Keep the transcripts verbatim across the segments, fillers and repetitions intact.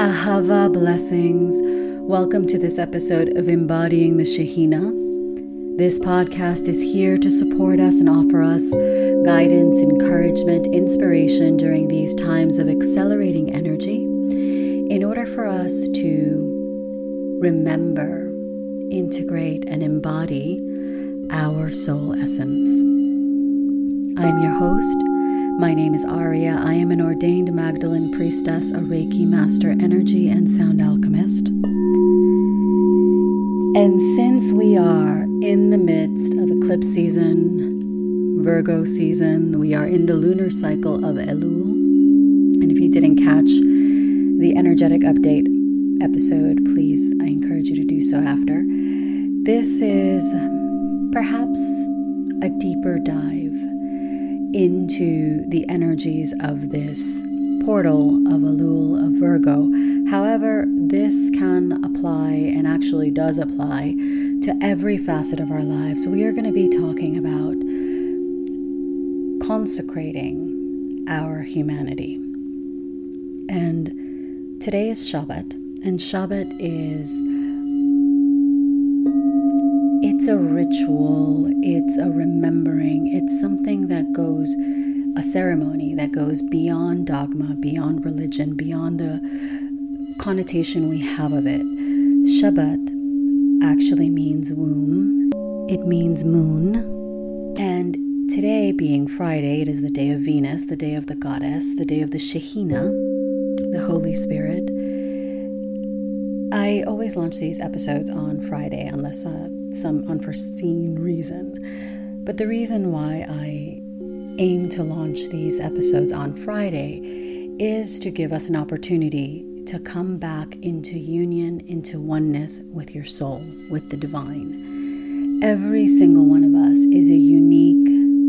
Ahava blessings. Welcome to this episode of Embodying the Shekhinah. This podcast is here to support us and offer us guidance, encouragement, inspiration during these times of accelerating energy in order for us to remember, integrate, and embody our soul essence. I'm your host. My name is Aria. I am an ordained Magdalene priestess, a Reiki master, energy and sound alchemist. And since we are in the midst of eclipse season, Virgo season, we are in the lunar cycle of Elul. And if you didn't catch the energetic update episode, please, I encourage you to do so after. This is perhaps a deeper dive into the energies of this portal of Elul, of Virgo. However, this can apply and actually does apply to every facet of our lives. We are going to be talking about consecrating our humanity. And today is Shabbat, and Shabbat is It's a ritual, it's a remembering, it's something that goes, a ceremony that goes beyond dogma, beyond religion, beyond the connotation we have of it. Shabbat actually means womb, it means moon, and today being Friday, it is the day of Venus, the day of the goddess, the day of the Shekhinah, the Holy Spirit. I always launch these episodes on Friday unless uh, some unforeseen reason. But the reason why I aim to launch these episodes on Friday is to give us an opportunity to come back into union, into oneness with your soul, with the divine. Every single one of us is a unique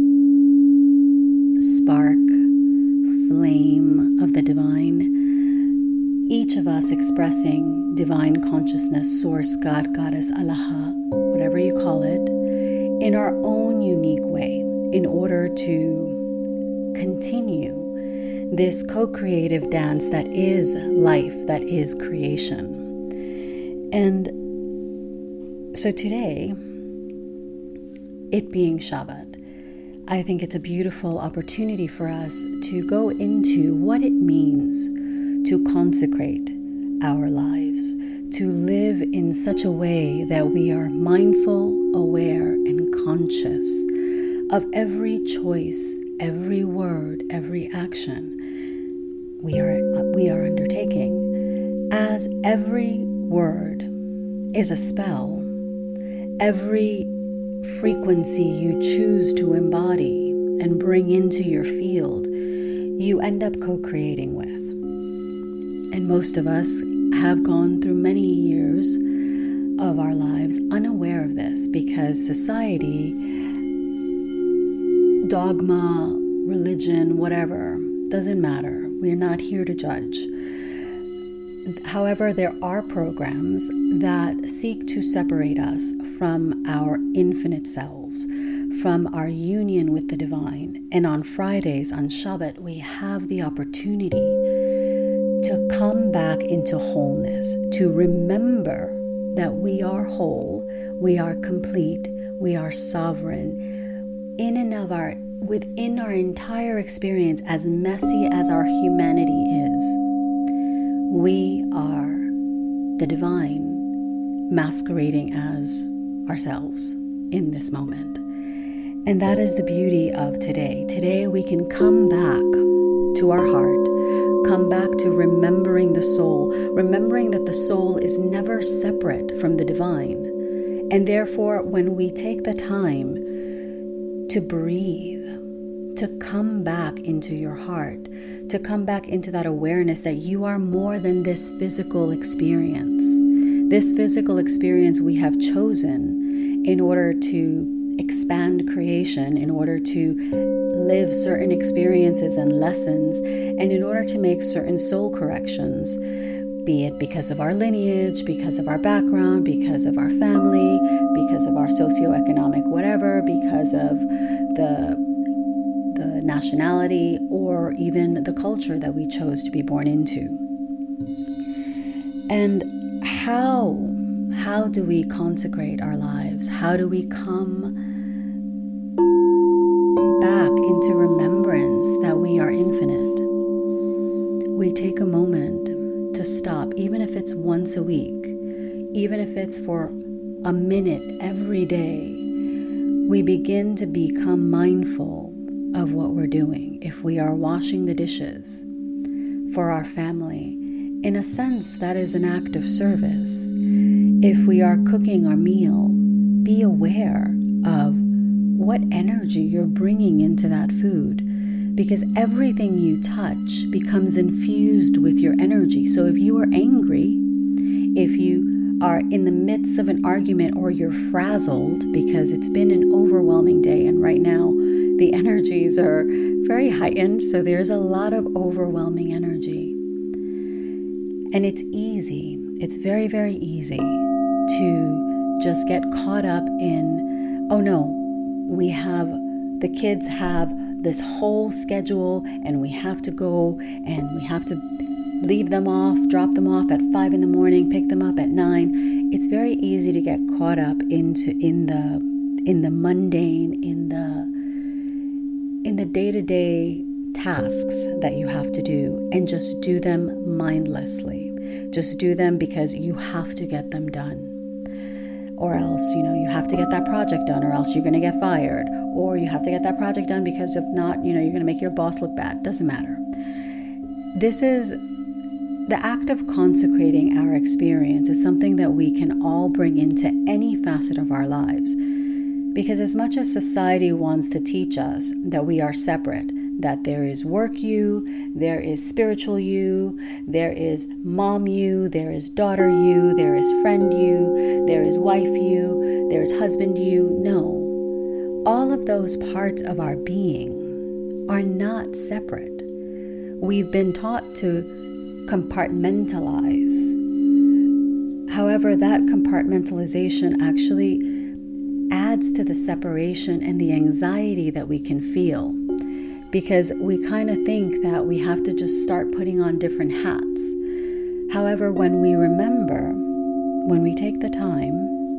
spark, flame of the divine. Each of us expressing divine consciousness, source, God, goddess, Allah, whatever you call it, in our own unique way, in order to continue this co-creative dance that is life, that is creation. And so today, it being Shabbat, I think it's a beautiful opportunity for us to go into what it means to consecrate our lives, to live in such a way that we are mindful, aware, and conscious of every choice, every word, every action we are we are undertaking. As every word is a spell, every frequency you choose to embody and bring into your field, you end up co-creating with. And most of us have gone through many years of our lives unaware of this because society, dogma, religion, whatever, doesn't matter. We're not here to judge. However, there are programs that seek to separate us from our infinite selves, from our union with the divine. And on Fridays, on Shabbat, we have the opportunity to come back into wholeness, to remember that we are whole, we are complete, we are sovereign, in and of our, within our entire experience, as messy as our humanity is. We are the divine masquerading as ourselves in this moment. And that is the beauty of today. Today we can come back to our heart, come back to remembering the soul, remembering that the soul is never separate from the divine. And therefore, when we take the time to breathe, to come back into your heart, to come back into that awareness that you are more than this physical experience. This physical experience we have chosen in order to expand creation, in order to live certain experiences and lessons, and in order to make certain soul corrections, be it because of our lineage, because of our background, because of our family, because of our socioeconomic whatever, because of the the nationality, or even the culture that we chose to be born into. And how, how do we consecrate our lives? How do we come back into remembrance that we are infinite? We take a moment to stop, even if it's once a week, even if it's for a minute every day. We begin to become mindful of what we're doing. If we are washing the dishes for our family, in a sense, that is an act of service. If we are cooking our meal, be aware of what energy you're bringing into that food, because everything you touch becomes infused with your energy. So if you are angry, if you are in the midst of an argument, or you're frazzled because it's been an overwhelming day, and right now the energies are very heightened, so there's a lot of overwhelming energy. And it's easy, it's very, very easy to just get caught up in, oh no, we have, the kids have this whole schedule and we have to go and we have to leave them off, drop them off at five in the morning, pick them up at nine. It's very easy to get caught up into in the in the mundane, in the in the day-to-day tasks that you have to do, and just do them mindlessly. Just do them because you have to get them done. Or else, you know, you have to get that project done, or else you're going to get fired. Or you have to get that project done because if not, you know, you're going to make your boss look bad. Doesn't matter. This is the act of consecrating our experience is something that we can all bring into any facet of our lives. Because as much as society wants to teach us that we are separate, that there is work you, there is spiritual you, there is mom you, there is daughter you, there is friend you, there is wife you, there is husband you. No, all of those parts of our being are not separate. We've been taught to compartmentalize. However, that compartmentalization actually adds to the separation and the anxiety that we can feel, because we kind of think that we have to just start putting on different hats. However, when we remember, when we take the time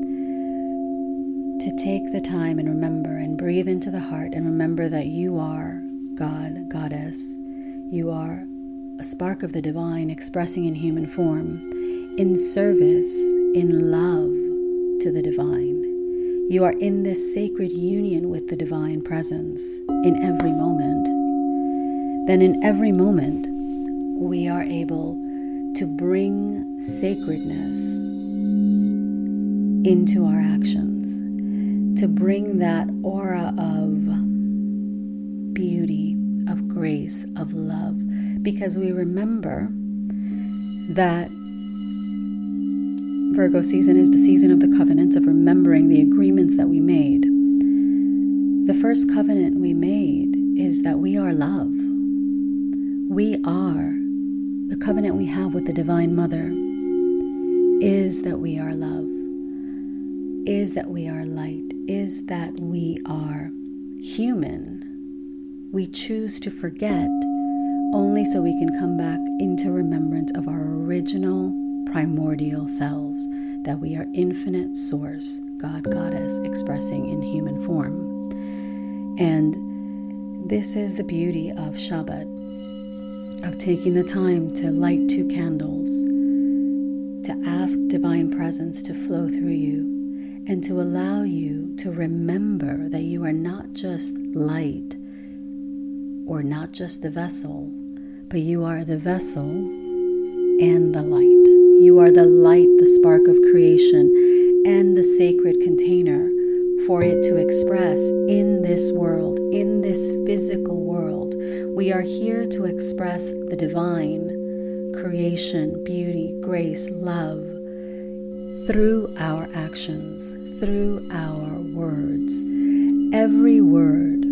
to take the time and remember and breathe into the heart and remember that you are God, Goddess, you are a spark of the divine expressing in human form, in service, in love to the divine. You are in this sacred union with the divine presence in every moment. Then in every moment, we are able to bring sacredness into our actions, to bring that aura of beauty, of grace, of love, because we remember that Virgo season is the season of the covenants, of remembering the agreements that we made. The first covenant we made is that we are love. We are. The covenant we have with the Divine Mother is that we are love, is that we are light, is that we are human. We choose to forget only so we can come back into remembrance of our original primordial selves, that we are infinite source, God, Goddess, expressing in human form. And this is the beauty of Shabbat, of taking the time to light two candles, to ask divine presence to flow through you, and to allow you to remember that you are not just light or not just the vessel, but you are the vessel and the light. You are the light, the spark of creation, and the sacred container for it to express in this world, in this physical world. We are here to express the divine, creation, beauty, grace, love, through our actions, through our words. Every word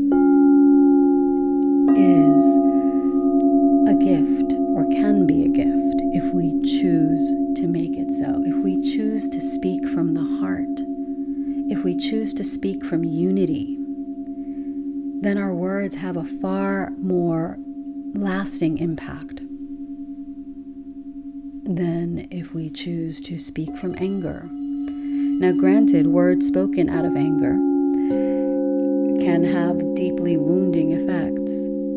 is a gift, or can be a gift, if we choose to make it so. If we choose to speak from the heart, if we choose to speak from unity, then our words have a far more lasting impact. than if we choose to speak from anger. Now, granted, words spoken out of anger can have deeply wounding effects,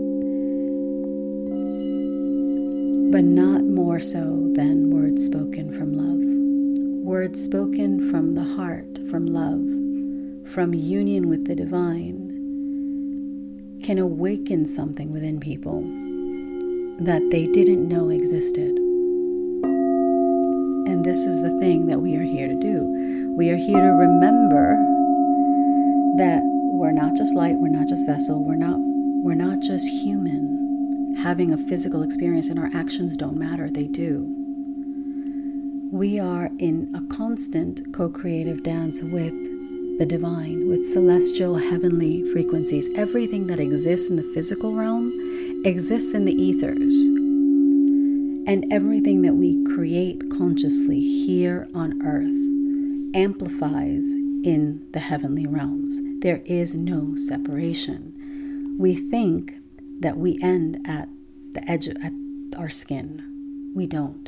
but not more so than words spoken from love. Words spoken from the heart, from love, from union with the divine, can awaken something within people that they didn't know existed. And this is the thing that we are here to do. We are here to remember that we're not just light, we're not just vessel, we're not we're not just human, having a physical experience, and our actions don't matter, they do. We are in a constant co-creative dance with the divine, with celestial heavenly frequencies. Everything that exists in the physical realm exists in the ethers. And everything that we create consciously here on earth amplifies in the heavenly realms. There is no separation. We think that we end at the edge of at our skin. We don't.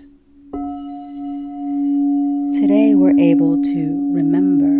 Today we're able to remember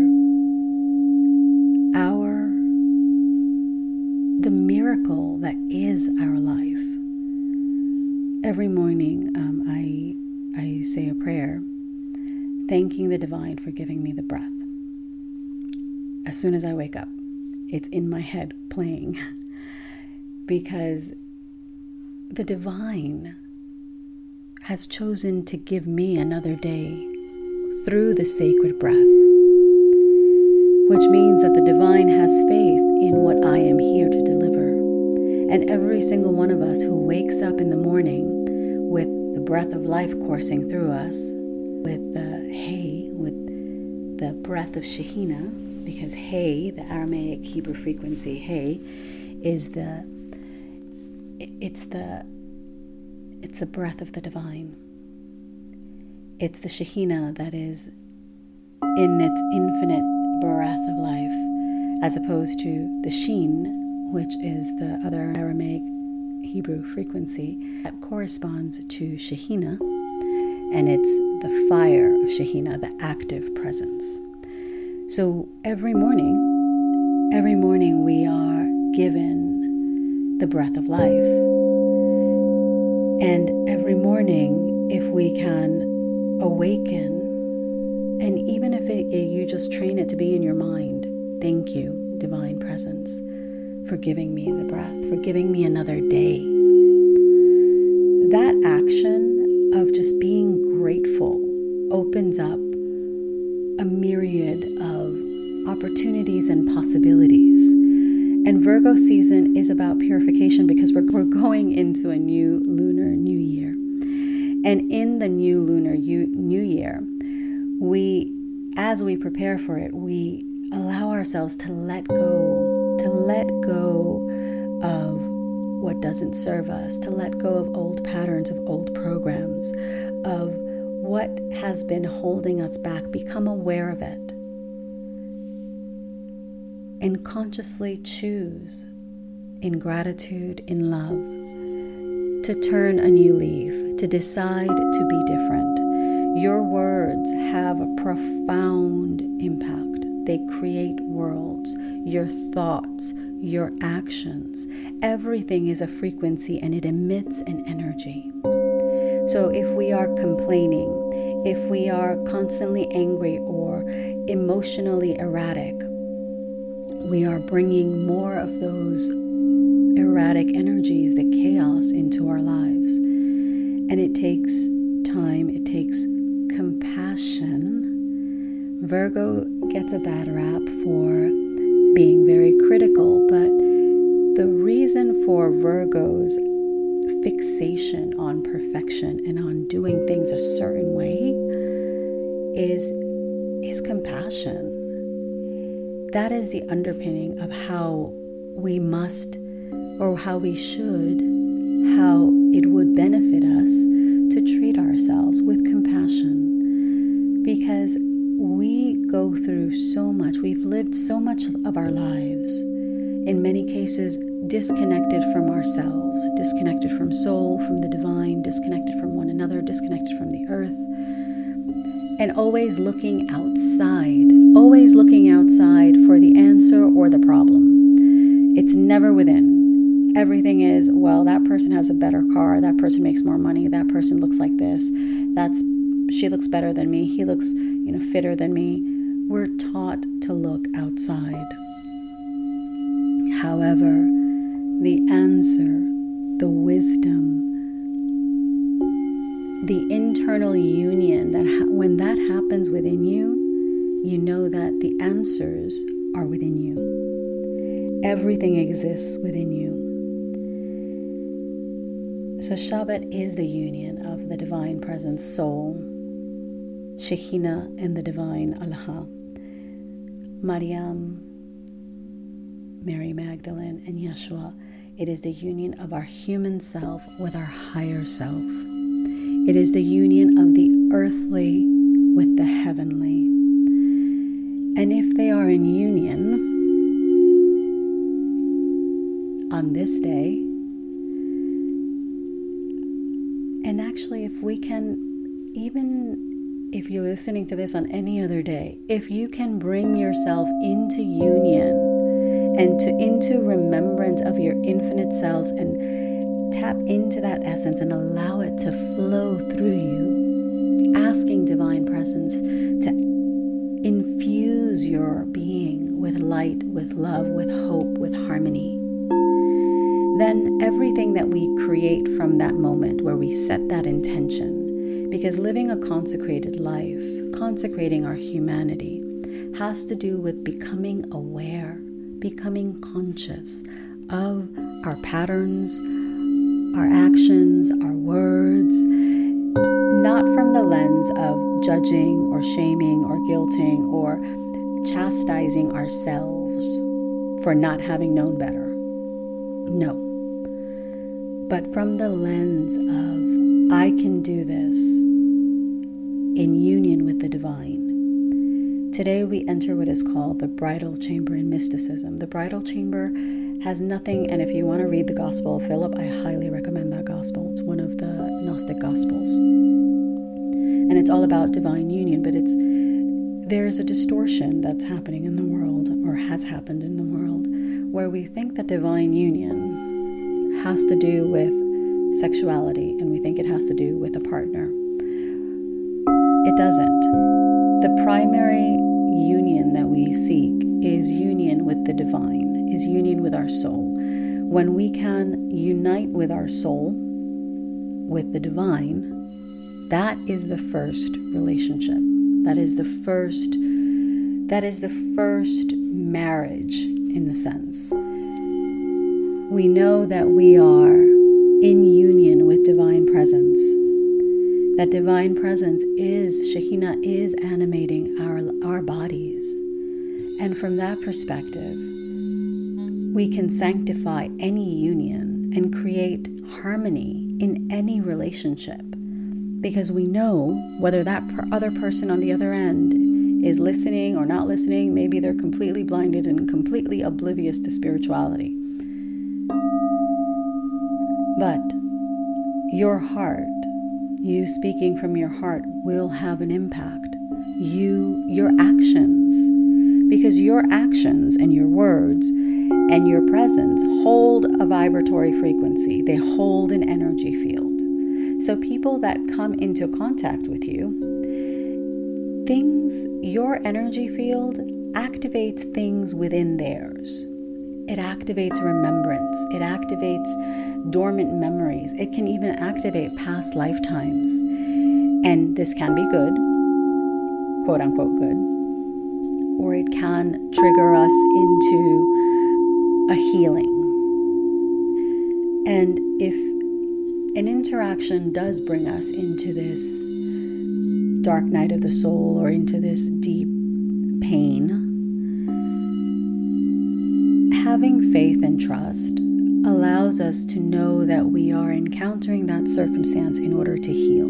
our the miracle that is our life. Every morning um, I I say a prayer thanking the divine for giving me the breath. As soon as I wake up, it's in my head playing because the divine has chosen to give me another day through the sacred breath, which means that the divine has faith in what I am here to deliver. And every single one of us who wakes up in the morning with the breath of life coursing through us, with the Hay, with the breath of Shekhinah, because Hay, the Aramaic Hebrew frequency Hay, is the it's the it's the breath of the divine. It's the Shekhinah that is in its infinite breath of life, as opposed to the Sheen, which is the other Aramaic Hebrew frequency that corresponds to Shekhinah, and it's the fire of Shekhinah, the active presence. So every morning, every morning we are given the breath of life. And every morning, if we can awaken, and even if it, you just train it to be in your mind, thank you, divine presence, for giving me the breath, for giving me another day. That action of just being grateful opens up a myriad of opportunities and possibilities. And Virgo season is about purification because we're, we're going into a new lunar new year. And in the new lunar new year, we, as we prepare for it, we allow ourselves to let go, to let go of what doesn't serve us, to let go of old patterns, of old programs, of what has been holding us back. Become aware of it and consciously choose in gratitude, in love, to turn a new leaf, to decide to be different. Your words have a profound impact. They create worlds. Your thoughts, your actions, everything is a frequency and it emits an energy. So if we are complaining, if we are constantly angry or emotionally erratic, we are bringing more of those erratic energies, the chaos, into our lives. And it takes time, it takes compassion. Virgo gets a bad rap for being very critical, but the reason for Virgo's fixation on perfection and on doing things a certain way is, is compassion. That is the underpinning of how we must, or how we should, how it would benefit us to treat ourselves with compassion. Because we go through so much, we've lived so much of our lives, in many cases disconnected from ourselves, disconnected from soul, from the divine, disconnected from one another, disconnected from the and always looking outside, always looking outside for the answer or the problem. It's never within. Everything is, well, that person has a better car, that person makes more money, that person looks like this, that's she looks better than me, he looks, you know, fitter than me. We're taught to look outside. However, the answer, the wisdom, the internal union, that ha- when that happens within you, you know that the answers are within you. Everything exists within you. So Shabbat is the union of the divine presence soul, Shekhinah, and the divine Allah, Maryam, Mary Magdalene, and Yeshua. It is the union of our human self with our higher self. It is the union of the earthly with the heavenly. And if they are in union on this day, and actually if we can, even if you're listening to this on any other day, if you can bring yourself into union and to into remembrance of your infinite selves and tap into that essence and allow it to flow through you, asking divine presence to infuse your being with light, with love, with hope, with harmony. Then everything that we create from that moment where we set that intention, because living a consecrated life, consecrating our humanity, has to do with becoming aware, becoming conscious of our patterns, our actions, our words, not from the lens of judging or shaming or guilting or chastising ourselves for not having known better. No. But from the lens of, I can do this in union with the divine. Today we enter what is called the bridal chamber in mysticism. The bridal chamber has nothing, and if you want to read the Gospel of Philip, I highly recommend that Gospel. It's one of the Gnostic Gospels. And it's all about divine union, but it's there's a distortion that's happening in the world, or has happened in the world, where we think that divine union has to do with sexuality, and we think it has to do with a partner. It doesn't. The primary union that we seek is union with the divine, is union with our soul. When we can unite with our soul, with the divine, that is the first relationship. That is the first, that is the first marriage in the sense. We know that we are in union with divine presence. That divine presence is, Shekhinah is animating our, our bodies. And from that perspective, we can sanctify any union and create harmony in any relationship. Because we know whether that other person on the other end is listening or not listening. Maybe they're completely blinded and completely oblivious to spirituality. But your heart, you speaking from your heart, will have an impact. You, your actions, because your actions and your words and your presence hold a vibratory frequency. They hold an energy field. So people that come into contact with you, things, your energy field activates things within theirs. It activates remembrance. It activates dormant memories. It can even activate past lifetimes. And this can be good, quote unquote good, or it can trigger us into a healing. And if an interaction does bring us into this dark night of the soul or into this deep pain, having faith and trust allows us to know that we are encountering that circumstance in order to heal,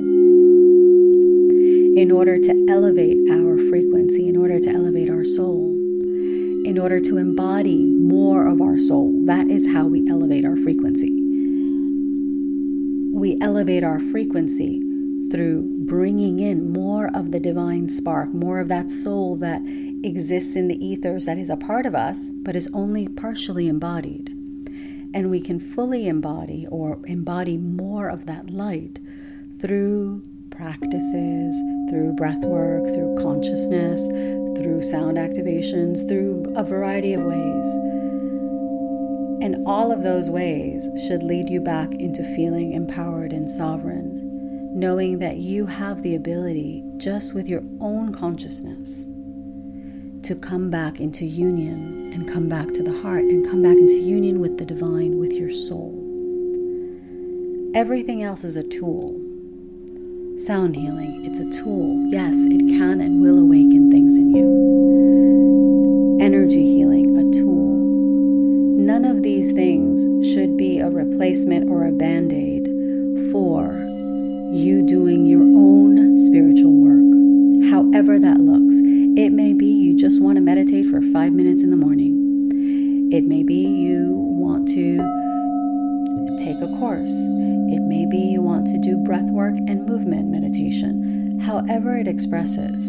in order to elevate our frequency, in order to elevate our soul, in order to embody more of our soul. That is how we elevate our frequency. We elevate our frequency through bringing in more of the divine spark, more of that soul that exists in the ethers, that is a part of us, but is only partially embodied. And we can fully embody or embody more of that light through practices, through breath work, through consciousness, through sound activations, through a variety of ways. And all of those ways should lead you back into feeling empowered and sovereign, knowing that you have the ability, just with your own consciousness, to come back into union and come back to the heart and come back into union with the divine, with your soul. Everything else is a tool. Sound healing, it's a tool. Yes, it can and will awaken things in you. Energy healing, a tool. None of these things should be a replacement or a band-aid for you doing your own spiritual work, however that looks. It may be you just want to meditate for five minutes in the morning. It may be you want to take a course. It may be you want to do breath work and movement meditation. However it expresses,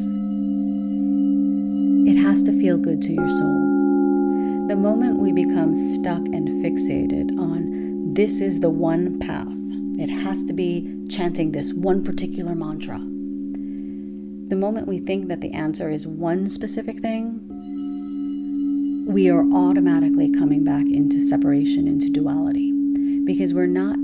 it has to feel good to your soul. The moment we become stuck and fixated on this is the one path, it has to be chanting this one particular mantra. The moment we think that the answer is one specific thing, we are automatically coming back into separation, into duality, because we're not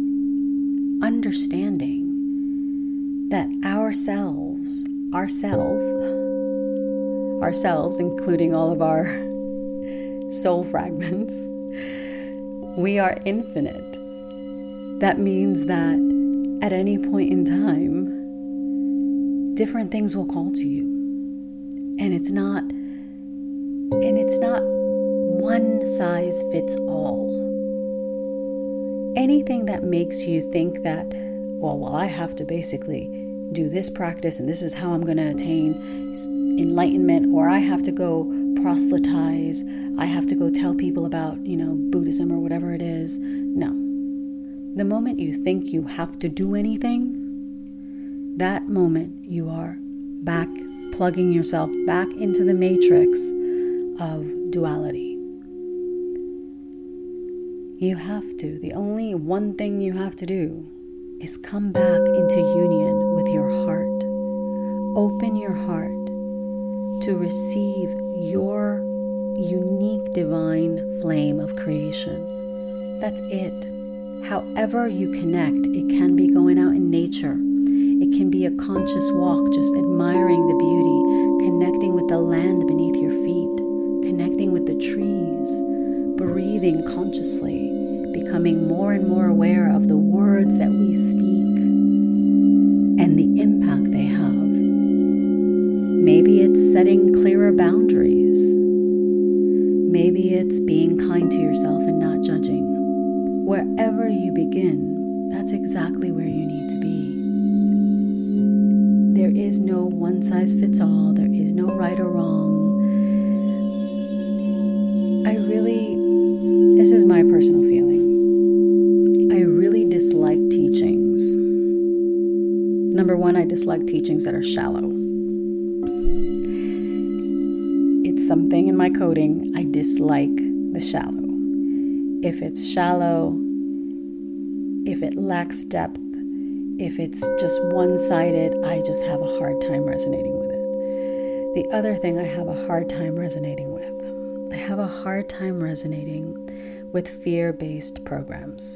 understanding that ourselves, ourself, ourselves, including all of our soul fragments, we are infinite. That means that at any point in time, different things will call to you. And it's not, and it's not one size fits all. Anything that makes you think that, well, well, I have to basically do this practice and this is how I'm going to attain enlightenment, or I have to go proselytize, I have to go tell people about, you know, Buddhism or whatever it is. No. The moment you think you have to do anything, that moment you are back, plugging yourself back into the matrix of duality. You have to. The only one thing you have to do is come back into union with your heart. Open your heart to receive your unique divine flame of creation. That's it. However you connect, it can be going out in nature. It can be a conscious walk, just admiring the beauty, connecting with the land beneath your feet, connecting with the trees, breathing consciously, becoming more and more aware of the words that we speak and the impact they have. Maybe it's setting clearer boundaries. Maybe it's being kind to yourself and not judging. Wherever you begin, that's exactly where you need to be. There is no one size fits all. There is no right or wrong. I really, this is my personal feeling. I really dislike teachings. Number one, I dislike teachings that are shallow. It's something in my coding. I dislike the shallow. If it's shallow, if it lacks depth, if it's just one-sided, I just have a hard time resonating with it. The other thing I have a hard time resonating with, I have a hard time resonating with fear-based programs.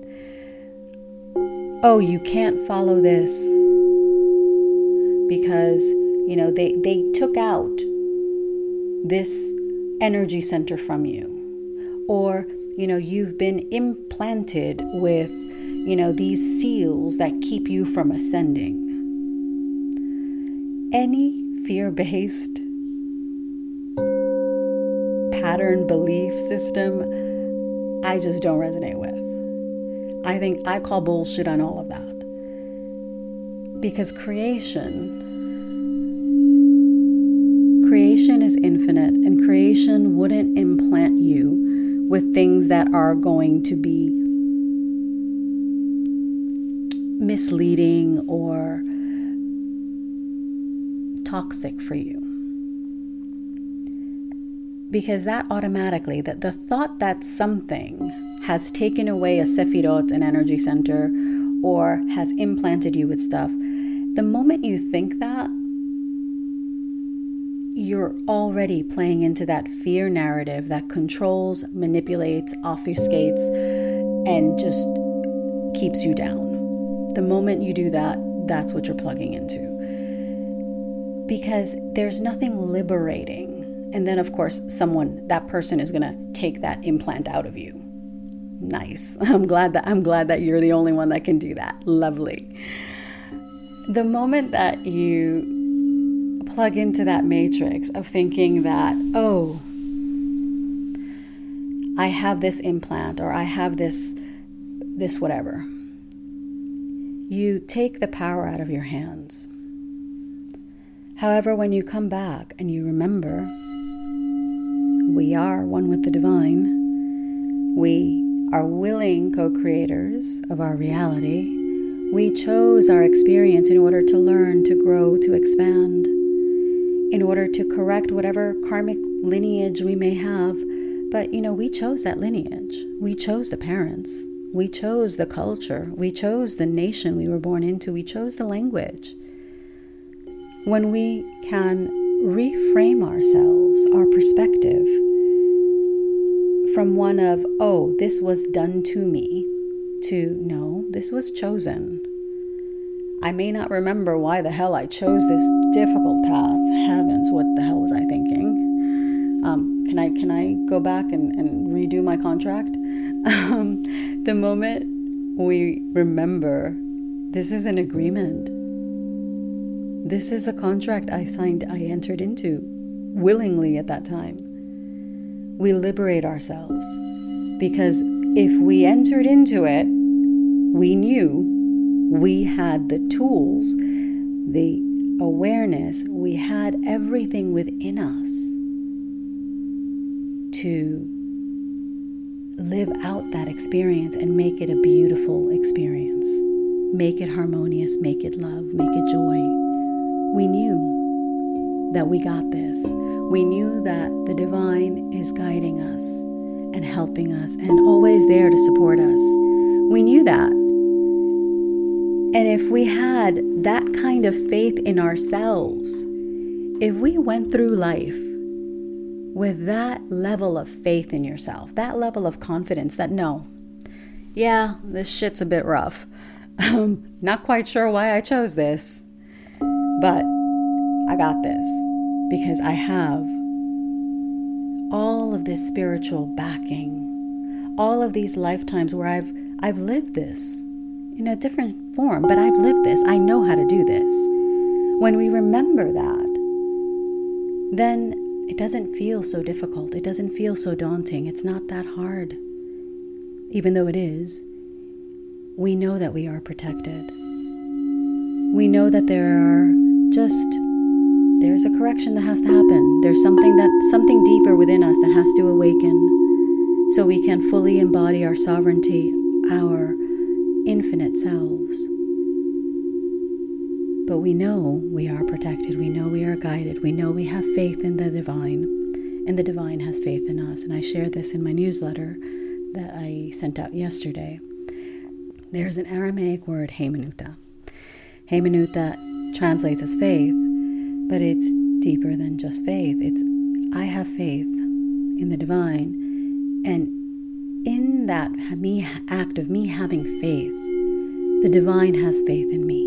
Oh, you can't follow this because, you know, they, they took out this energy center from you. Or, you know, you've been implanted with, you know, these seals that keep you from ascending. Any fear-based pattern belief system, I just don't resonate with. I think I call bullshit on all of that. Because creation, creation is infinite, and creation wouldn't implant you with things that are going to be misleading or toxic for you. Because that automatically, that the thought that something has taken away a Sefirot, an energy center, or has implanted you with stuff, the moment you think that, you're already playing into that fear narrative that controls, manipulates, obfuscates, and just keeps you down. The moment you do that, that's what you're plugging into. Because there's nothing liberating. And then, of course, someone, that person is going to take that implant out of you. Nice. I'm glad that I'm glad that you're the only one that can do that. Lovely. The moment that you plug into that matrix of thinking that, oh, I have this implant, or I have this, this whatever, you take the power out of your hands. However, when you come back and you remember, we are one with the divine, we are willing co-creators of our reality, we chose our experience in order to learn, to grow, to expand, in order to correct whatever karmic lineage we may have. But, you know, we chose that lineage. We chose the parents. We chose the culture. We chose the nation we were born into. We chose the language. When we can reframe ourselves, our perspective, from one of, oh, this was done to me, to, no, this was chosen. I may not remember why the hell I chose this difficult path. Heavens, what the hell was I thinking? Um, can I can I go back and, and redo my contract? Um, the moment we remember, this is an agreement. This is a contract I signed, I entered into willingly at that time. We liberate ourselves, because if we entered into it, we knew we had the tools, the awareness, we had everything within us to live out that experience and make it a beautiful experience. Make it harmonious, make it love, make it joy. We knew that we got this. We knew that the divine is guiding us and helping us and always there to support us. We knew that. And if we had that kind of faith in ourselves, if we went through life with that level of faith in yourself, that level of confidence that, no, yeah, this shit's a bit rough. Um, not quite sure why I chose this, but I got this because I have all of this spiritual backing, all of these lifetimes where I've I've lived this in a different form, but I've lived this. I know how to do this. When we remember that, then it doesn't feel so difficult. It doesn't feel so daunting. It's not that hard. Even though it is, we know that we are protected. We know that there are just, there's a correction that has to happen. There's something that, something deeper within us that has to awaken so we can fully embody our sovereignty, our infinite selves. But we know we are protected. We know we are guided. We know we have faith in the divine, and the divine has faith in us. And I shared this in my newsletter that I sent out yesterday. There's an Aramaic word, Haymanuta. Haymanuta translates as faith, but it's deeper than just faith. It's, I have faith in the divine, and in that me act of me having faith, the divine has faith in me.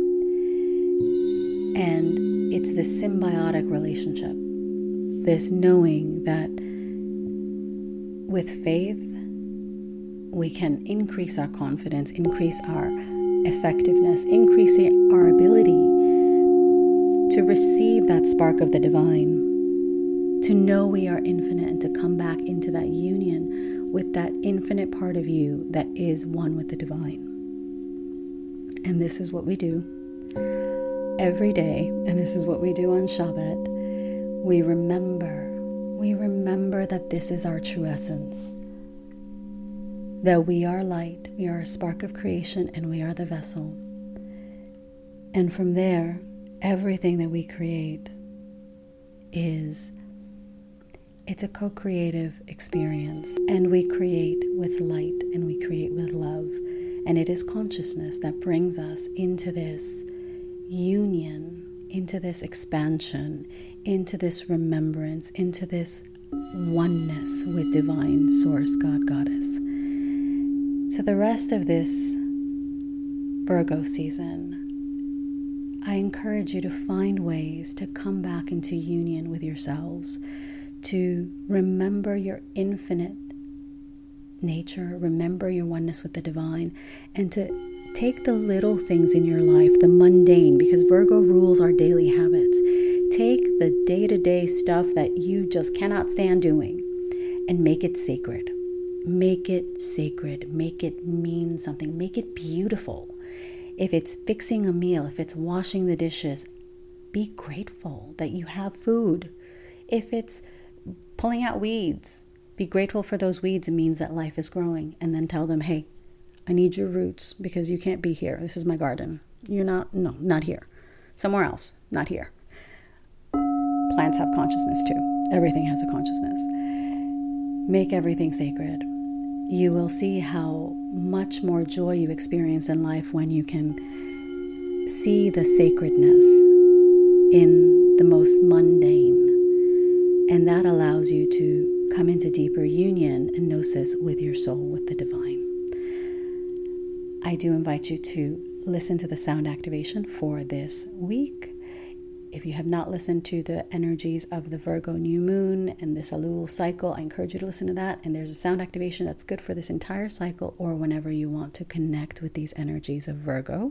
And it's this symbiotic relationship, this knowing that with faith, we can increase our confidence, increase our effectiveness, increase our ability to receive that spark of the divine, to know we are infinite, and to come back into that union with that infinite part of you that is one with the divine. And this is what we do every day, and this is what we do on Shabbat. We remember, we remember that this is our true essence, that we are light, we are a spark of creation, and we are the vessel. And from there, everything that we create is, it's a co-creative experience, and we create with light and we create with love, and it is consciousness that brings us into this union, into this expansion, into this remembrance, into this oneness with divine source, God, Goddess. So the rest of this Virgo season, I encourage you to find ways to come back into union with yourselves, to remember your infinite nature, remember your oneness with the divine, and to take the little things in your life, the mundane, because Virgo rules our daily habits. Take the day-to-day stuff that you just cannot stand doing and make it sacred. Make it sacred. Make it mean something. Make it beautiful. If it's fixing a meal, if it's washing the dishes, be grateful that you have food. If it's pulling out weeds, be grateful for those weeds. It means that life is growing. And then tell them, hey, I need your roots because you can't be here. This is my garden. You're not, no, not here. Somewhere else, not here. Plants have consciousness too. Everything has a consciousness. Make everything sacred. You will see how much more joy you experience in life when you can see the sacredness in the most mundane. And that allows you to come into deeper union and gnosis with your soul, with the divine. I do invite you to listen to the sound activation for this week. If you have not listened to the energies of the Virgo new moon and this Elul cycle, I encourage you to listen to that. And there's a sound activation that's good for this entire cycle or whenever you want to connect with these energies of Virgo.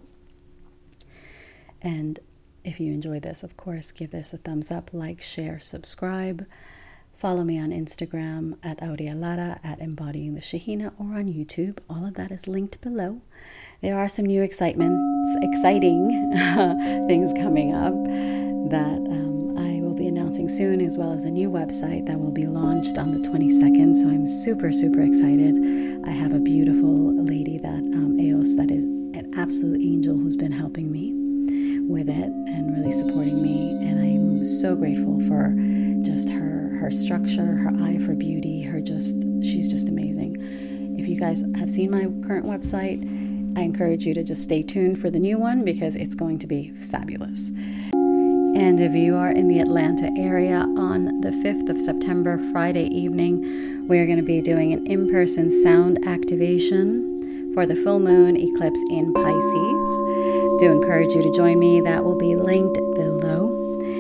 And if you enjoy this, of course, give this a thumbs up, like, share, subscribe. Follow me on Instagram at Audia Lara, at Embodying the Shekhinah, or on YouTube. All of that is linked below. There are some new excitements, exciting things coming up that um, I will be announcing soon, as well as a new website that will be launched on the twenty-second. So I'm super, super excited. I have a beautiful lady that, um, Eos, that is an absolute angel who's been helping me with it and really supporting me. And I'm so grateful for just her, her structure, her eye for beauty, her just, she's just amazing. If you guys have seen my current website, I encourage you to just stay tuned for the new one because it's going to be fabulous. And if you are in the Atlanta area, on the fifth of September, Friday evening, we're going to be doing an in-person sound activation for the full moon eclipse in Pisces. Do encourage you to join me. That will be linked below.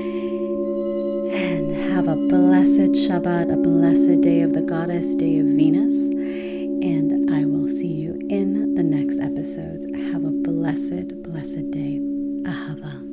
And have a blessed Shabbat, a blessed day of the goddess, day of Venus. And I will see you in the next episodes. Have a blessed, blessed day. Ahava.